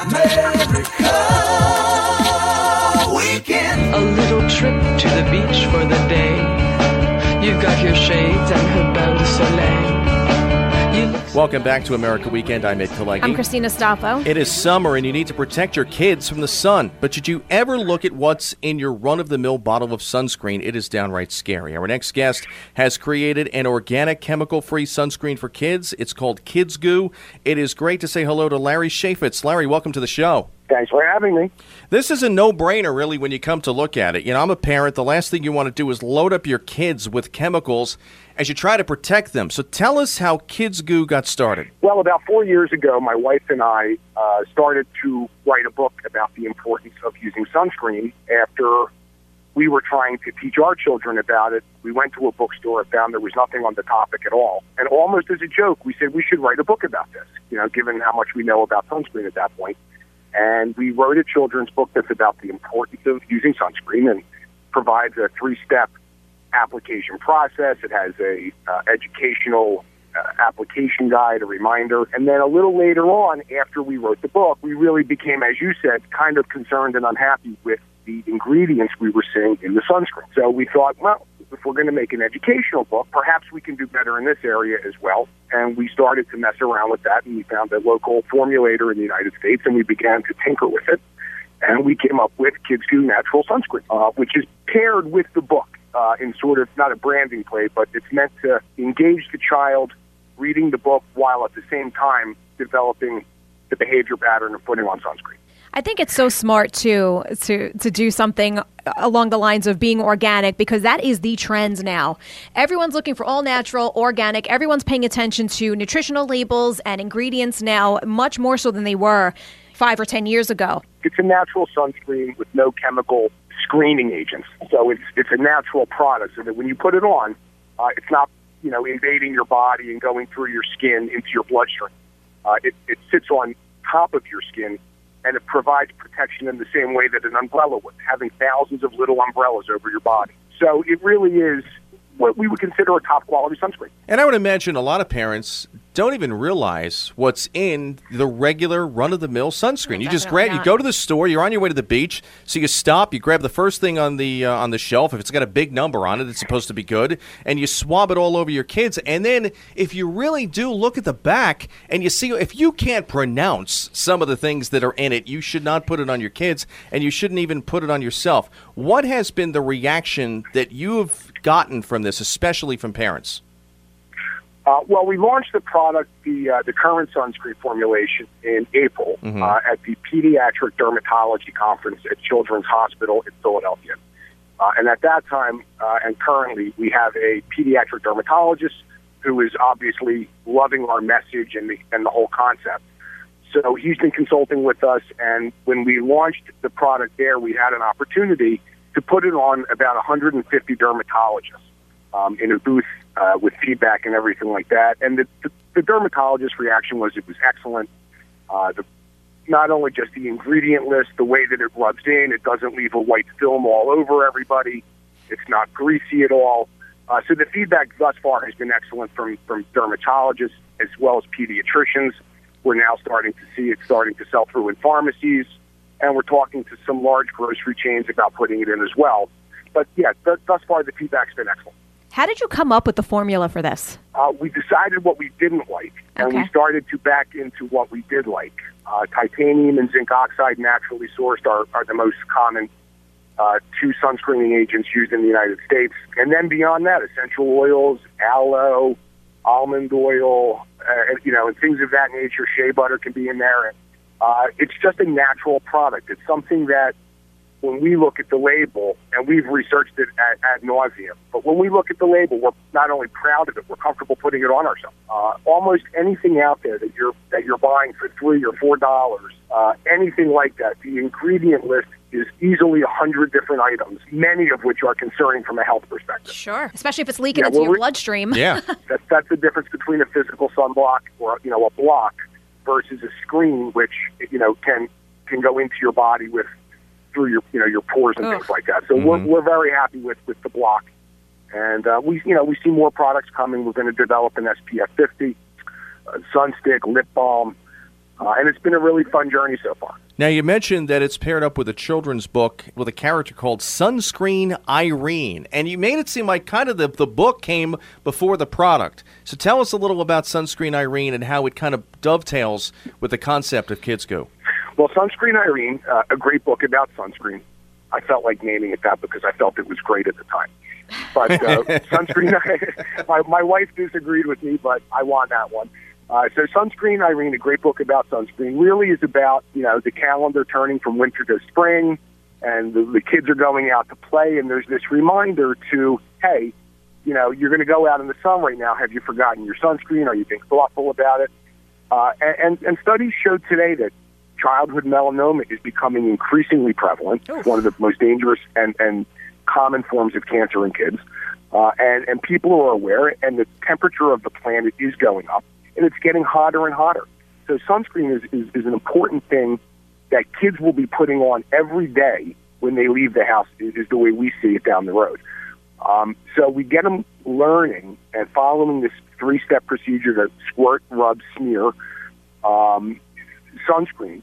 America Weekend. A little trip to the beach for the day. You've got your shades and her bain de soleil. Welcome back to America Weekend. I'm Ed Kaleghi. I'm Christina Staffo. It is summer and you need to protect your kids from the sun. But should you ever look at what's in your run-of-the-mill bottle of sunscreen, it is downright scary. Our next guest has created an organic, chemical-free sunscreen for kids. It's called Kids Goo. It is great to say hello to Larry Chaffetz. Larry, welcome to the show. Thanks for having me. This is a no-brainer, really, when you come to look at it. You know, I'm a parent. The last thing you want to do is load up your kids with chemicals as you try to protect them. So tell us how Kids Goo got started. Well, about 4 years ago, my wife and I started to write a book about the importance of using sunscreen. After we were trying to teach our children about it, we went to a bookstore and found there was nothing on the topic at all. And almost as a joke, we said we should write a book about this, you know, given how much we know about sunscreen at that point. And we wrote a children's book that's about the importance of using sunscreen and provides a 3-step application process. It has a educational application guide, a reminder. And then a little later on, after we wrote the book, we really became, as you said, kind of concerned and unhappy with the ingredients we were seeing in the sunscreen. So we thought, well, if we're going to make an educational book, perhaps we can do better in this area as well. And we started to mess around with that, and we found a local formulator in the United States, and we began to tinker with it. And we came up with Kids Goo Natural Sunscreen, which is paired with the book in sort of, not a branding play, but it's meant to engage the child reading the book while at the same time developing the behavior pattern of putting on sunscreen. I think it's so smart, too, to do something along the lines of being organic, because that is the trend now. Everyone's looking for all natural, organic. Everyone's paying attention to nutritional labels and ingredients now, much more so than they were 5 or 10 years ago. It's a natural sunscreen with no chemical screening agents. So it's a natural product, so that when you put it on, it's not, you know, invading your body and going through your skin into your bloodstream. It sits on top of your skin, and it provides protection in the same way that an umbrella would, having thousands of little umbrellas over your body. So it really is what we would consider a top-quality sunscreen. And I would imagine a lot of parents don't even realize what's in the regular run-of-the-mill sunscreen. You just grab, you go to the store, you're on your way to the beach, so you stop, you grab the first thing on the shelf. If it's got a big number on it, it's supposed to be good, and you swab it all over your kids. And then if you really do look at the back and you see, if you can't pronounce some of the things that are in it, you should not put it on your kids, and you shouldn't even put it on yourself. What has been the reaction that you have gotten from this, especially from parents? Well, we launched the product, the current sunscreen formulation, in April at the Pediatric Dermatology Conference at Children's Hospital in Philadelphia. And at that time, and currently, we have a pediatric dermatologist who is obviously loving our message and the whole concept. So he's been consulting with us, and when we launched the product there, we had an opportunity to put it on about 150 dermatologists in a booth with feedback and everything like that. And the dermatologist's reaction was it was excellent. Not only just the ingredient list, the way that it rubs in, it doesn't leave a white film all over everybody. It's not greasy at all. So the feedback thus far has been excellent from dermatologists as well as pediatricians. We're now starting to see it starting to sell through in pharmacies, and we're talking to some large grocery chains about putting it in as well. But yeah, thus far the feedback's been excellent. How did you come up with the formula for this? We decided what we didn't like, and we started to back into what we did like. Titanium and zinc oxide, naturally sourced, are the most common 2 sunscreening agents used in the United States. And then beyond that, essential oils, aloe, almond oil, and things of that nature. Shea butter can be in there. And, it's just a natural product. It's something that when we look at the label, and we've researched it ad nauseum, but when we look at the label, we're not only proud of it, we're comfortable putting it on ourselves. Almost anything out there that you're buying for $3 or $4, anything like that, the ingredient list is easily 100 different items, many of which are concerning from a health perspective. Sure, especially if it's leaking into your bloodstream. Yeah, that's the difference between a physical sunblock or a block versus a screen, which can go into your body through your pores and things like that. So we're very happy with the block, and we see more products coming. We're going to develop an SPF 50, sun stick, lip balm, And it's been a really fun journey so far. Now, you mentioned that it's paired up with a children's book with a character called Sunscreen Irene, and you made it seem like kind of the book came before the product. So tell us a little about Sunscreen Irene and how it kind of dovetails with the concept of Kids Goo. Well, Sunscreen Irene, a great book about sunscreen. I felt like naming it that because I felt it was great at the time. But Sunscreen, my wife disagreed with me, but I won that one. So Sunscreen Irene, a great book about sunscreen, really is about, the calendar turning from winter to spring, and the kids are going out to play, and there's this reminder to, hey, you're going to go out in the sun right now. Have you forgotten your sunscreen? Are you being thoughtful about it? And studies show today that childhood melanoma is becoming increasingly prevalent. It's one of the most dangerous and common forms of cancer in kids. And people are aware, and the temperature of the planet is going up. And it's getting hotter and hotter. So sunscreen is an important thing that kids will be putting on every day when they leave the house, is the way we see it down the road. So we get them learning and following this 3-step procedure to squirt, rub, smear sunscreen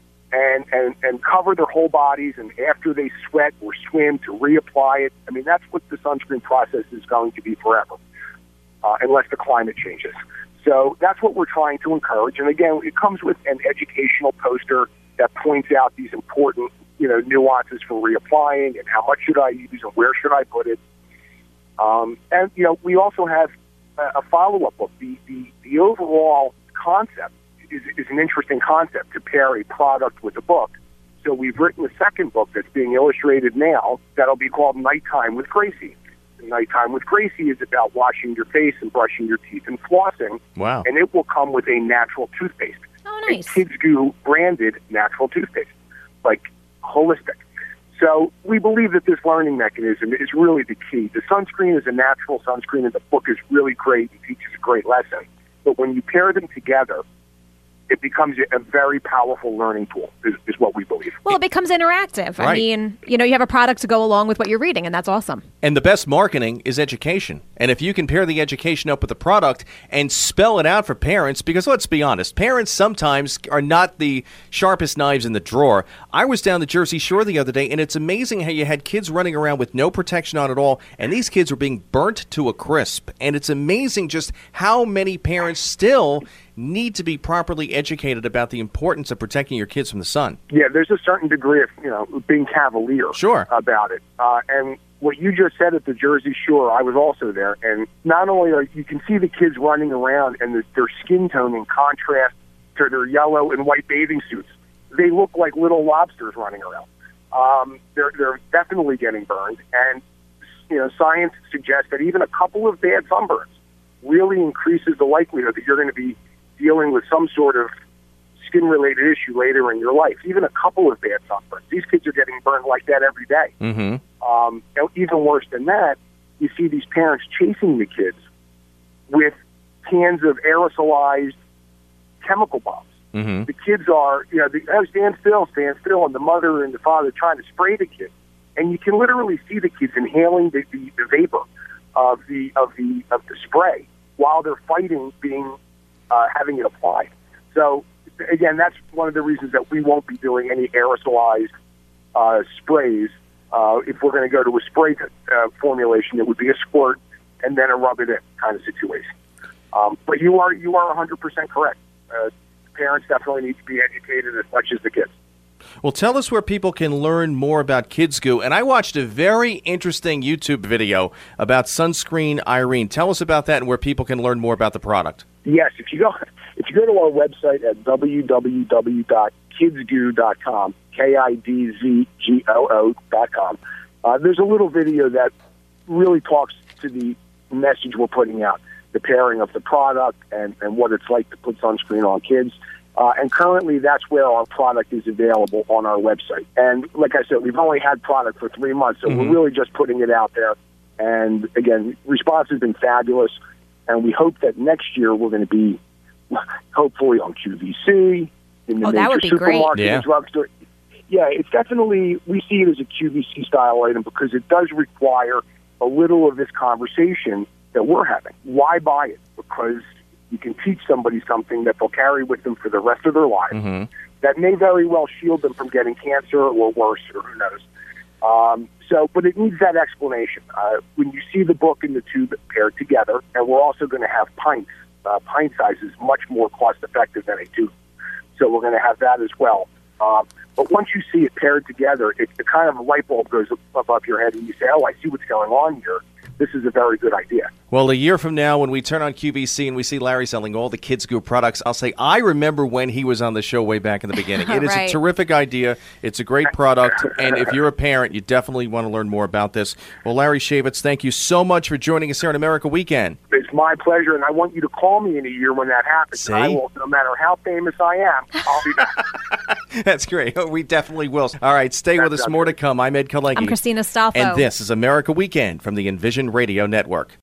and cover their whole bodies, and after they sweat or swim to reapply it. I mean, that's what the sunscreen process is going to be forever, unless the climate changes. So that's what we're trying to encourage. And again, it comes with an educational poster that points out these important, nuances for reapplying and how much should I use and where should I put it. And we also have a follow-up book. The overall concept is an interesting concept to pair a product with a book. So we've written a second book that's being illustrated now that'll be called Nighttime with Gracie. Nighttime with Gracie is about washing your face and brushing your teeth and flossing. Wow. And it will come with a natural toothpaste. Oh, nice. A Kids Goo branded natural toothpaste, like holistic. So we believe that this learning mechanism is really the key. The sunscreen is a natural sunscreen, and the book is really great and teaches a great lesson. But when you pair them together, it becomes a very powerful learning tool, is what we believe. Well, it becomes interactive. Right. I mean, you have a product to go along with what you're reading, and that's awesome. And the best marketing is education. And if you can pair the education up with the product and spell it out for parents, because let's be honest, parents sometimes are not the sharpest knives in the drawer. I was down the Jersey Shore the other day, and it's amazing how you had kids running around with no protection on at all, and these kids were being burnt to a crisp. And it's amazing just how many parents still need to be properly educated about the importance of protecting your kids from the sun. Yeah, there's a certain degree of, being cavalier about it. And what you just said at the Jersey Shore, I was also there. And not only you can see the kids running around and their skin tone in contrast to their yellow and white bathing suits. They look like little lobsters running around. They're definitely getting burned. And, science suggests that even a couple of bad sunburns really increases the likelihood that you're going to be dealing with some sort of skin-related issue later in your life. Even a couple of bad sunburns. These kids are getting burned like that every day. Mm-hmm. Even worse than that, you see these parents chasing the kids with cans of aerosolized chemical bombs. Mm-hmm. The kids are, stand still, and the mother and the father trying to spray the kids. And you can literally see the kids inhaling the vapor of the spray while they're fighting having it applied. So, again, that's one of the reasons that we won't be doing any aerosolized sprays. If we're going to go to a spray formulation, it would be a squirt and then a rub it in kind of situation. But you are 100% correct. Parents definitely need to be educated as much as the kids. Well, tell us where people can learn more about Kids Goo. And I watched a very interesting YouTube video about Sunscreen Irene. Tell us about that and where people can learn more about the product. Yes, if you go to our website at www.kidsgoo.com, KIDZGOO.com, there's a little video that really talks to the message we're putting out, the pairing of the product and what it's like to put sunscreen on kids. And currently, that's where our product is available on our website. And like I said, we've only had product for 3 months, so we're really just putting it out there. And again, response has been fabulous. And we hope that next year we're going to be, hopefully, on QVC, in the major supermarket and drugstore. Yeah, it's definitely, we see it as a QVC-style item because it does require a little of this conversation that we're having. Why buy it? Because you can teach somebody something that they'll carry with them for the rest of their life that may very well shield them from getting cancer or worse, or who knows. But it needs that explanation. When you see the book and the tube paired together, and we're also going to have pints. Pint size is much more cost-effective than a tube. So we're going to have that as well. But once you see it paired together, it's the kind of a light bulb goes above your head, and you say, oh, I see what's going on here. This is a very good idea. Well, a year from now, when we turn on QVC and we see Larry selling all the Kids Group products, I'll say, I remember when he was on the show way back in the beginning. It is a terrific idea. It's a great product. And if you're a parent, you definitely want to learn more about this. Well, Larry Shavitz, thank you so much for joining us here on America Weekend. It's my pleasure, and I want you to call me in a year when that happens. See? I will, no matter how famous I am, I'll be back. That's great. We definitely will. All right, stay with us. More to come. I'm Ed Kalegi. I'm Christina Staffo. And this is America Weekend from the Envision Radio Network.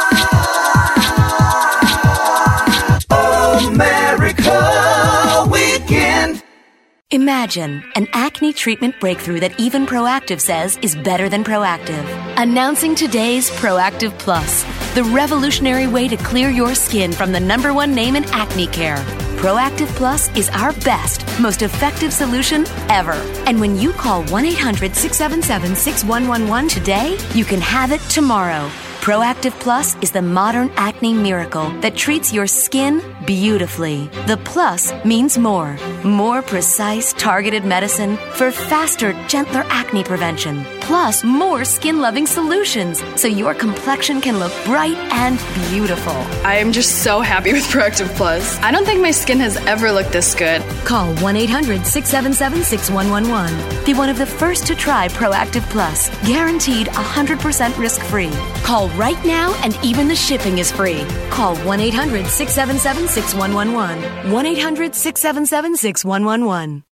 America Weekend. Imagine an acne treatment breakthrough that even Proactiv says is better than Proactive. Announcing today's Proactiv Plus, the revolutionary way to clear your skin from the #1 name in acne care. Proactiv Plus is our best, most effective solution ever. And when you call 1-800-677-6111 today, you can have it tomorrow. Proactiv Plus is the modern acne miracle that treats your skin beautifully. The plus means more. More precise, targeted medicine for faster, gentler acne prevention. Plus, more skin-loving solutions so your complexion can look bright and beautiful. I am just so happy with Proactiv Plus. I don't think my skin has ever looked this good. Call 1-800-677-6111. Be one of the first to try Proactiv Plus. Guaranteed 100% risk-free. Call right now and even the shipping is free. Call 1-800-677-6111. 1-800-677-6111.